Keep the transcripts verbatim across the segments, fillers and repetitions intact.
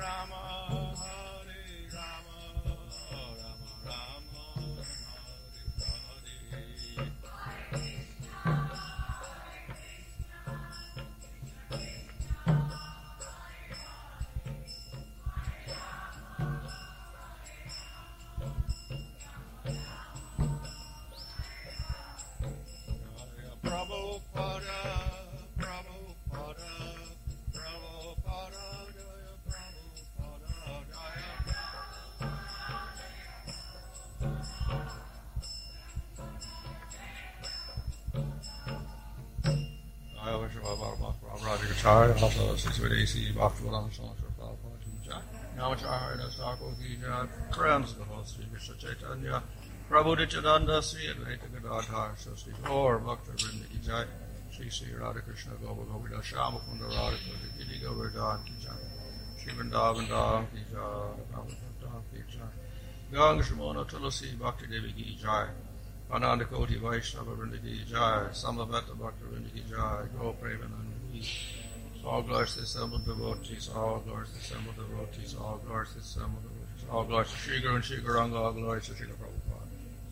Rajagachari, also Siswadesi, Bhaktivedanta, Salasra Prabhupada, Namacharya, Sarkoti, friends of the whole Sri Krishna Chaitanya, Prabhu Nityananda, Sri Advaita Gadadhar, Sri Gaur, Bhakta Vrinda Ki Jai, Sri Sri Radha Krishna Gopa Govida, Shama Kunda Radha Kunda, Giri Govardhan Ki Jai, Sri Vrindavan Dham Ki Jai, Prabhupada Ki Jai, Ganga Shimona Tulasi, Bhakti Devi Ki Jai, Ananda Koti Vaishnava Vrinda Ki Jai, Samaveta Bhakta Vrinda Ki Jai, Go Premanand. All glories to the assembled devotees, all glories to the assembled devotees, all glories to the assembled devotees, all glories to Shri Guru and Shri Gauranga, all glories to Shri Prabhupada.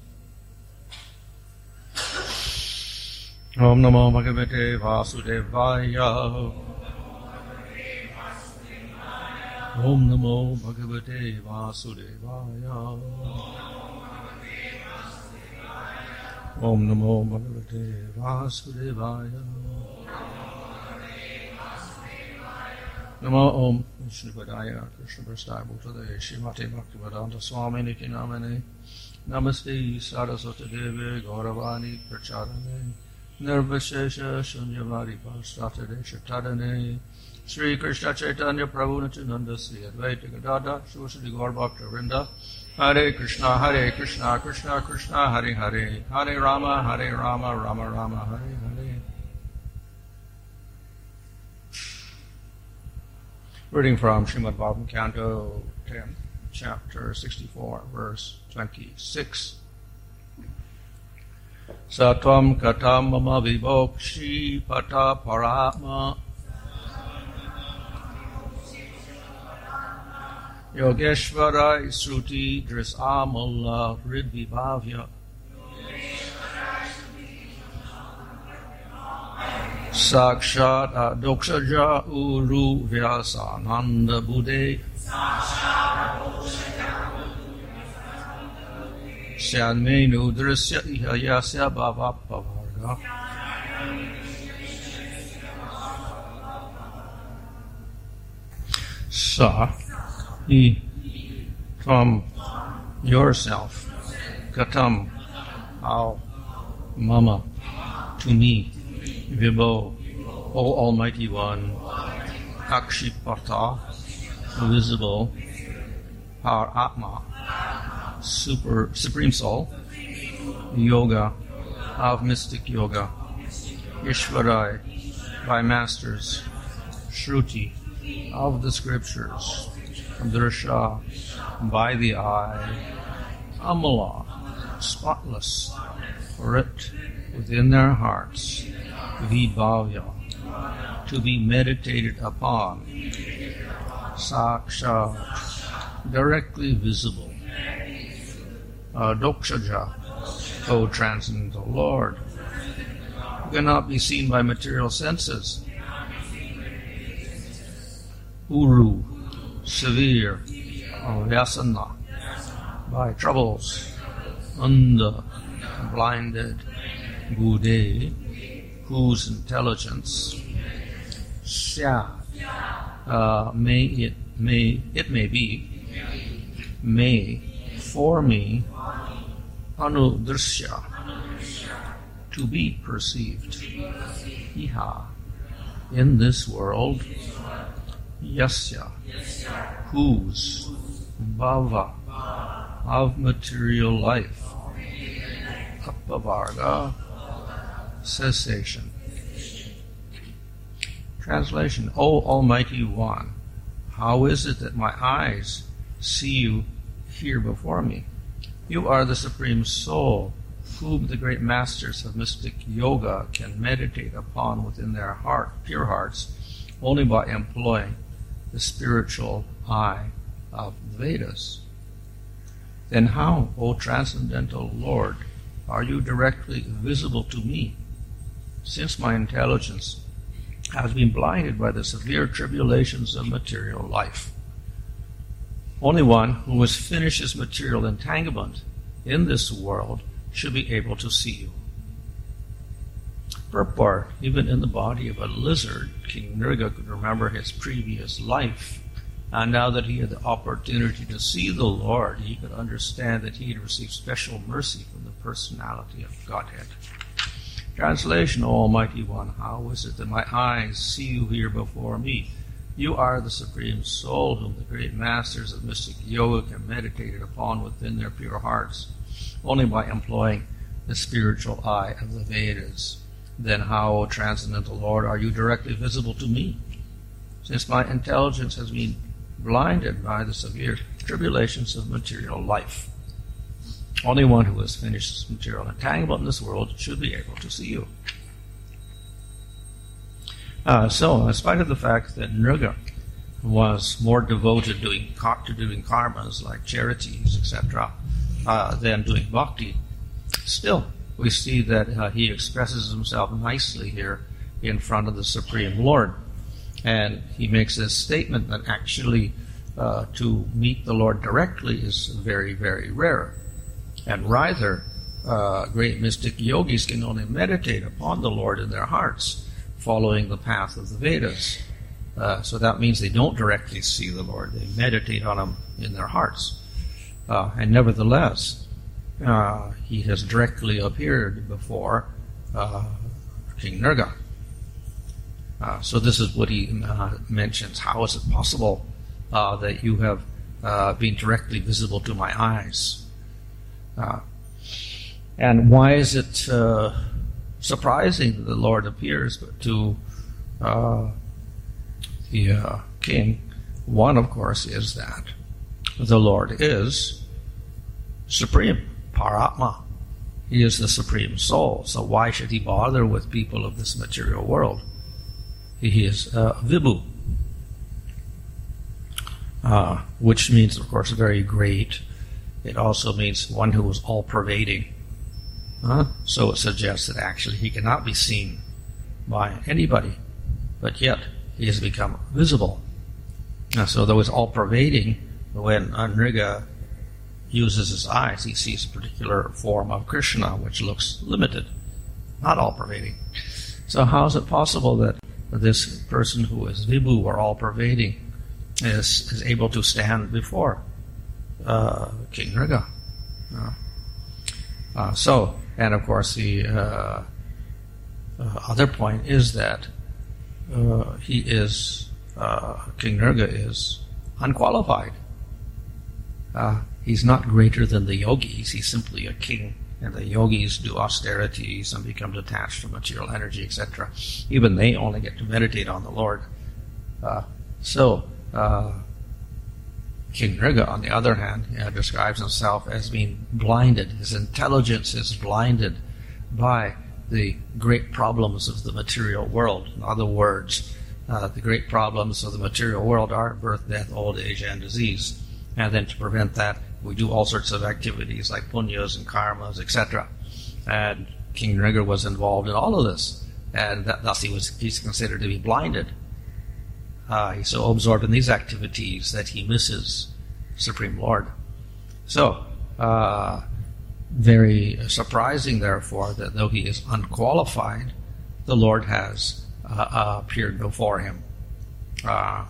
Om Namo Bhagavate Vasudevaya. Om Namo Bhagavate Vasudevaya. Om Namo Bhagavate Vasudevaya. Namo Om Vishnu Padaya Krishna Prasthaya Bhutale Srimati Bhaktivedanta Swami Niti Namane Namaste Saraswati Devi Gauravani Pracharane Nirvishesha Shunyavadi Pasthata Desha Tadane Sri Krishna Chaitanya Prabhu Nityananda Sri Advaita Gadadhar Shri Gaur Bhakta Vrinda Hare Krishna Hare Krishna Krishna Krishna Hare Hare Hare Rama Hare Rama Rama Rama Hare Hare. Reading from Srimad Bhagavatam, Canto ten, Chapter sixty-four, verse twenty-six. Satvam katam mama vibhokshi pata paratma Yogeshvara Sruti Dris Amala Ridvibhavya Sakshat Adokshaja Uru Vyasa Nanda Buddhe Syanmenu Drisya Ihayasya Bhavapavarga. Sa He from yourself Katam how Mama to me Vibho, O Almighty One, Akshipata, visible, Har Atma, super, Supreme Soul, Yoga, of mystic yoga, Ishvarai, by masters, Shruti, of the scriptures, Drsha, by the eye, Amala, spotless, for it within their hearts, Vibhavya, to be meditated upon, Sakshat, directly visible, Adokshaja, O transcendental Lord, who cannot be seen by material senses, Uru, severe, Vyasana, by troubles, Anda, blinded, Buddhe, whose intelligence, Sya, uh, may it may it may be, may for me, Anudrsya, to be perceived, Iha, in this world, Yasya, whose, Bhava, of material life, Apavarga, cessation. Translation: O Almighty One, how is it that my eyes see you here before me? You are the Supreme Soul, whom the great masters of mystic yoga can meditate upon within their heart, pure hearts, only by employing the spiritual eye of the Vedas. Then how, O transcendental Lord, are you directly visible to me, since my intelligence has been blinded by the severe tribulations of material life? Only one who has finished his material entanglement in this world should be able to see you. Purport, even in the body of a lizard, King Nrga could remember his previous life, and now that he had the opportunity to see the Lord, he could understand that he had received special mercy from the personality of Godhead. Translation, O Almighty One, how is it that my eyes see you here before me? You are the Supreme Soul, whom the great masters of mystic yoga have meditated upon within their pure hearts, only by employing the spiritual eye of the Vedas. Then how, O transcendental Lord, are you directly visible to me, since my intelligence has been blinded by the severe tribulations of material life? Only one who has finished his material entanglement in this world should be able to see you. Uh, so, in spite of the fact that Nrga was more devoted doing, to doing karmas like charities, et cetera, uh, than doing bhakti, still we see that uh, he expresses himself nicely here in front of the Supreme Lord. And he makes this statement that actually uh, to meet the Lord directly is very, very rare. And rather, uh, great mystic yogis can only meditate upon the Lord in their hearts, following the path of the Vedas. Uh, so that means they don't directly see the Lord. They meditate on him in their hearts. Uh, and nevertheless, uh, he has directly appeared before uh, King Nrga. Uh, so this is what he uh, mentions. How is it possible uh, that you have uh, been directly visible to my eyes? Uh, and why is it uh, surprising that the Lord appears to uh, the uh, king? One, of course, is that the Lord is supreme, Paratma. He is the supreme soul. So why should he bother with people of this material world? He is uh, Vibhu, uh, which means, of course, very great. It also means one who is all-pervading. Uh, so it suggests that actually he cannot be seen by anybody, but yet he has become visible. Uh, so though he's all-pervading, when Nrga uses his eyes, he sees a particular form of Krishna, which looks limited, not all-pervading. So how is it possible that this person who is Vibhu, or all-pervading, is, is able to stand before uh, King Nrga? Uh, uh, so, and of course the uh, uh, other point is that uh, he is, uh, King Nrga is unqualified. Uh, he's not greater than the yogis, he's simply a king. And the yogis do austerities and become detached from material energy, et cetera. Even they only get to meditate on the Lord. Uh, so, uh, King Nrga, on the other hand, uh, describes himself as being blinded. His intelligence is blinded by the great problems of the material world. In other words, uh, the great problems of the material world are birth, death, old age, and disease. And then to prevent that, we do all sorts of activities like punyas and karmas, et cetera. And King Nrga was involved in all of this, and that, thus he was he's considered to be blinded. Uh, he's so absorbed in these activities that he misses Supreme Lord. So, uh, very surprising, therefore, that though he is unqualified, the Lord has uh, uh, appeared before him. Uh,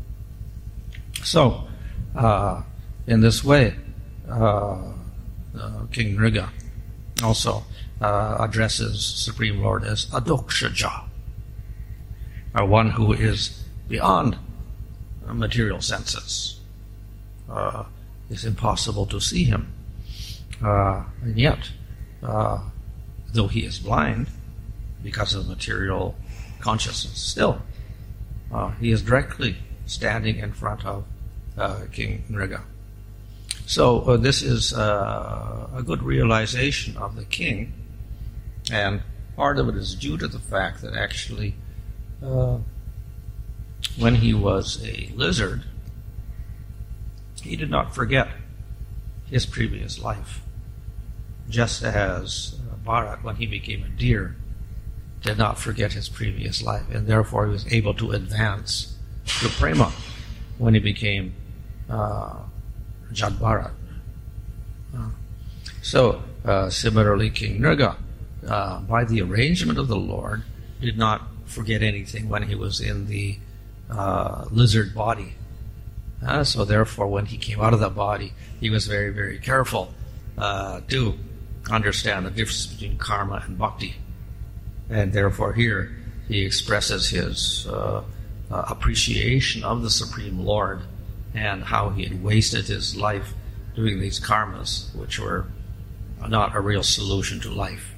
so, uh, in this way, uh, uh, King Nrga also uh, addresses Supreme Lord as Adokshaja, or one who is beyond uh, material senses. Uh, it's impossible to see him. Uh, and yet, uh, though he is blind because of material consciousness, still, uh, he is directly standing in front of uh, King Nrga. So uh, this is uh, a good realization of the king, and part of it is due to the fact that actually uh, when he was a lizard, he did not forget his previous life, just as Bharat, when he became a deer, did not forget his previous life, and therefore he was able to advance to prema when he became uh, Jad Bharat. Uh, so, uh, similarly, King Nriga, uh, by the arrangement of the Lord, did not forget anything when he was in the uh, lizard body. Uh, so therefore, when he came out of that body, he was very, very careful uh, to understand the difference between karma and bhakti. And therefore here he expresses his uh, uh, appreciation of the Supreme Lord and how he had wasted his life doing these karmas, which were not a real solution to life.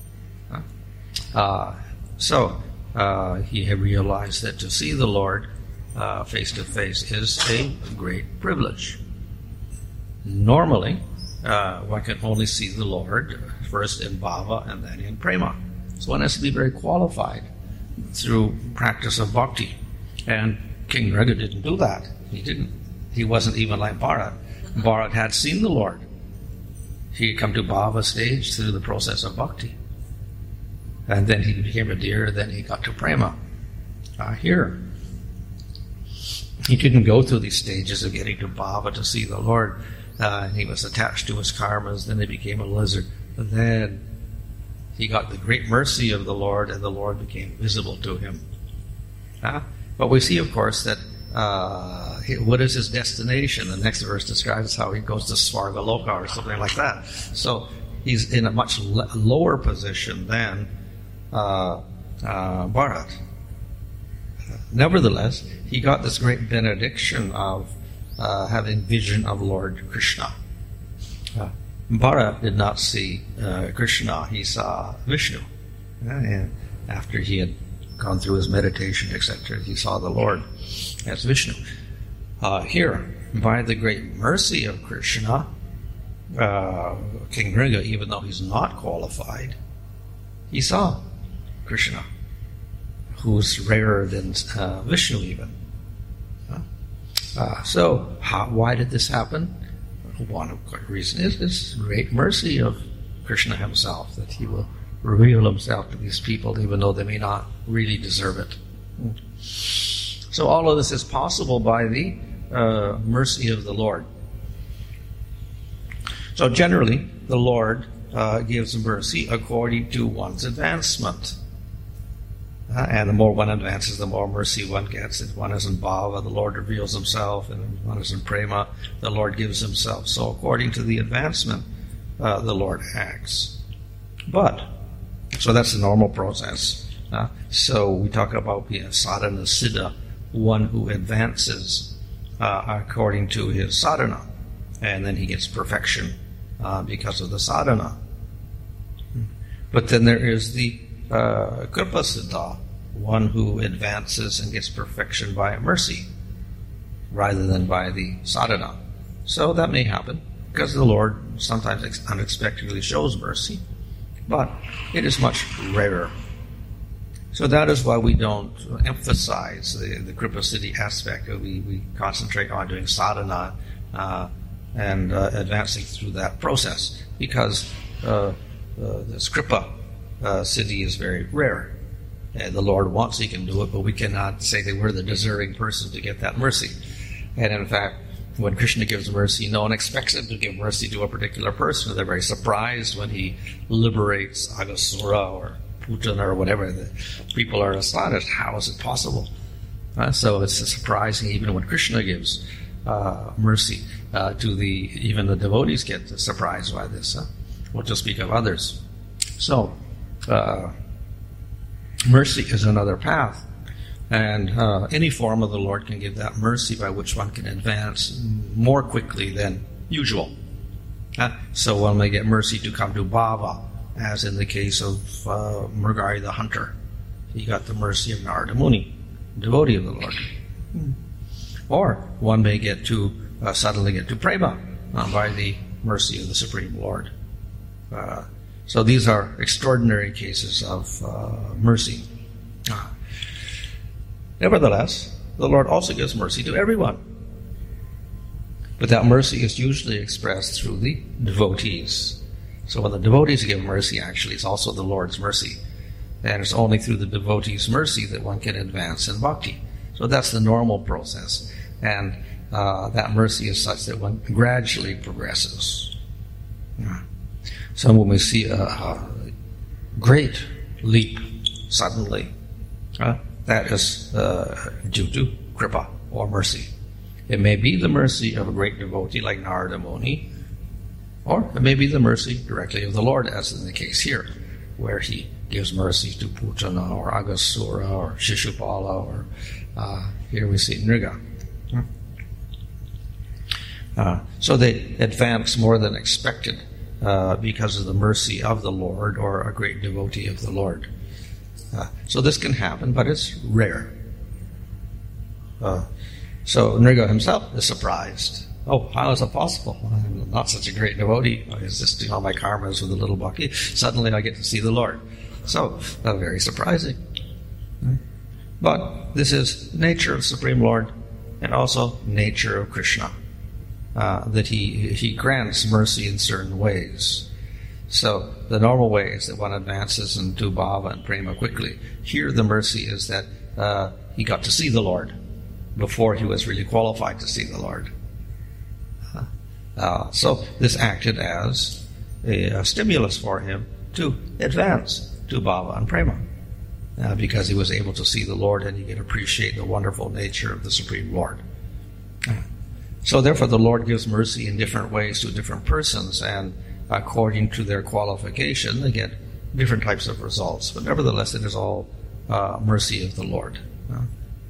Uh, so uh, he had realized that to see the Lord uh, face to face is a great privilege. Normally, uh, one can only see the Lord first in bhava and then in prema. So one has to be very qualified through practice of bhakti. And King Nriga didn't do that. He didn't. He wasn't even like Bharat. Bharat had seen the Lord. He had come to bhava stage through the process of bhakti. And then he became a deer, then he got to prema. Uh, here, he didn't go through these stages of getting to bhava to see the Lord. Uh, and he was attached to his karmas, then he became a lizard. And then he got the great mercy of the Lord, and the Lord became visible to him. Uh, but we see, of course, that uh, he, what is his destination? The next verse describes how he goes to Svargaloka or something like that. So he's in a much l- lower position than uh, uh, Bharat. Nevertheless, he got this great benediction of uh, having vision of Lord Krishna. Uh, Bharat did not see uh, Krishna, he saw Vishnu. And after he had gone through his meditation, et cetera, he saw the Lord as Vishnu. Uh, here, by the great mercy of Krishna, uh, King Nriga, even though he's not qualified, he saw Krishna, who's rarer than uh, Vishnu even. Uh, so, how, why did this happen? One reason is this great mercy of Krishna himself, that he will reveal himself to these people even though they may not really deserve it. So all of this is possible by the uh, mercy of the Lord. So generally, the Lord uh, gives mercy according to one's advancement. Uh, and the more one advances, the more mercy one gets. If one is in bhava, the Lord reveals himself, and if one is in prema, the Lord gives himself. So according to the advancement, uh, the Lord acts. But, so that's the normal process. Uh, so we talk about being a sadhana siddha, one who advances uh, according to his sadhana, and then he gets perfection uh, because of the sadhana. But then there is the uh, kripa siddha, one who advances and gets perfection by mercy rather than by the sadhana. So that may happen because the Lord sometimes unexpectedly shows mercy, but it is much rarer. So that is why we don't emphasize the, the kripa siddhi aspect. We, we concentrate on doing sadhana uh, and uh, advancing through that process, because uh, uh, this kripa uh, siddhi is very rare. And the Lord wants He can do it, but we cannot say that we're the deserving person to get that mercy. And in fact, when Krishna gives mercy, no one expects Him to give mercy to a particular person. They're very surprised when He liberates Aghasura or Putana or whatever. The people are astonished. How is it possible? Uh, so it's surprising even when Krishna gives uh, mercy uh, to the, even the devotees get surprised by this. Huh? We'll just speak of others. So, uh, mercy is another path. And uh, any form of the Lord can give that mercy by which one can advance more quickly than usual. Uh, so one may get mercy to come to bhava, as in the case of uh, Mrgari the hunter. He got the mercy of Narada Muni, devotee of the Lord. Or one may get to uh, suddenly get to prema uh, by the mercy of the Supreme Lord. Uh, so these are extraordinary cases of uh, mercy. Uh, Nevertheless, the Lord also gives mercy to everyone. But that mercy is usually expressed through the devotees. So when the devotees give mercy, actually, it's also the Lord's mercy. And it's only through the devotee's mercy that one can advance in bhakti. So that's the normal process. And uh, that mercy is such that one gradually progresses. Yeah. So when we see a, a great leap suddenly, uh, that is uh, due to kripa, or mercy. It may be the mercy of a great devotee like Narada Muni, or it may be the mercy directly of the Lord, as in the case here, where he gives mercy to Putana or Agasura or Shishupala, or uh, here we see Nriga. Uh, so they advance more than expected uh, because of the mercy of the Lord or a great devotee of the Lord. Uh, so this can happen, but it's rare. Uh, so Nriga himself is surprised. Oh, how is it possible? I'm not such a great devotee. I was just doing all my karmas with a little bhakti. Suddenly I get to see the Lord. So, uh, very surprising. But this is nature of Supreme Lord, and also nature of Krishna. Uh, that he he grants mercy in certain ways. So the normal way is that one advances into bhava and prema quickly. Here the mercy is that uh, he got to see the Lord before he was really qualified to see the Lord. Uh, uh, so this acted as a, a stimulus for him to advance to bhava and prema, uh, because he was able to see the Lord and he could appreciate the wonderful nature of the Supreme Lord. Uh, so therefore the Lord gives mercy in different ways to different persons, and according to their qualification they get different types of results. But nevertheless it is all uh, mercy of the Lord. Uh,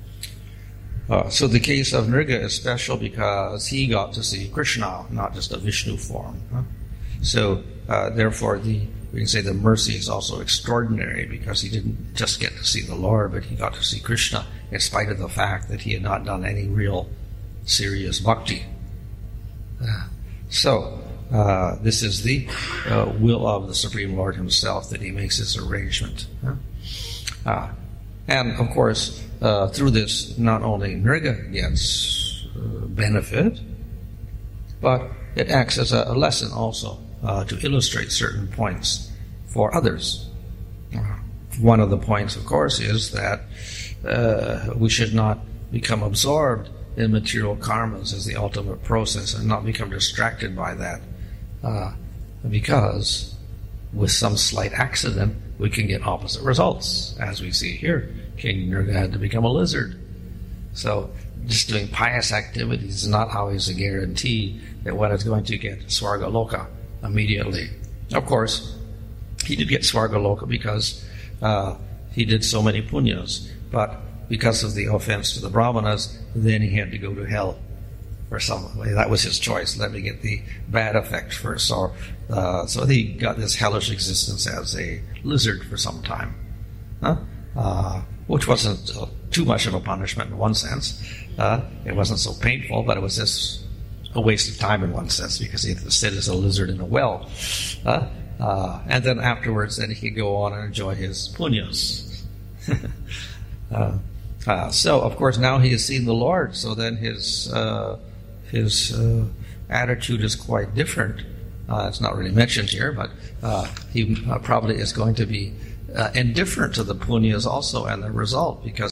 Uh, so the case of Nriga is special because he got to see Krishna, not just a Vishnu form. Huh? So uh, therefore, the we can say the mercy is also extraordinary because he didn't just get to see the Lord, but he got to see Krishna in spite of the fact that he had not done any real serious bhakti. Uh, so uh, this is the uh, will of the Supreme Lord himself that he makes this arrangement. Huh? Uh, and of course, Uh, through this, not only Nriga gets uh, benefit, but it acts as a, a lesson also uh, to illustrate certain points for others. Uh, one of the points, of course, is that uh, we should not become absorbed in material karmas as the ultimate process and not become distracted by that, uh, because with some slight accident we can get opposite results, as we see here. King Nriga had to become a lizard. So just doing pious activities is not always a guarantee that one is going to get Swargaloka immediately. Of course, he did get Swargaloka because uh, he did so many punyas, but because of the offense to the brahmanas, then he had to go to hell or some way. That was his choice. Let me get the bad effect first. So, uh, so he got this hellish existence as a lizard for some time. Huh? Uh, which wasn't uh, too much of a punishment in one sense. Uh, it wasn't so painful, but it was just a waste of time in one sense, because he had to sit as a lizard in a well. Uh, uh, and then afterwards, then he could go on and enjoy his punyas. uh, uh, so, of course, now he has seen the Lord, so then his uh, his uh, attitude is quite different. Uh, it's not really mentioned here, but uh, he uh, probably is going to be Uh, indifferent to the punyas also and the result, because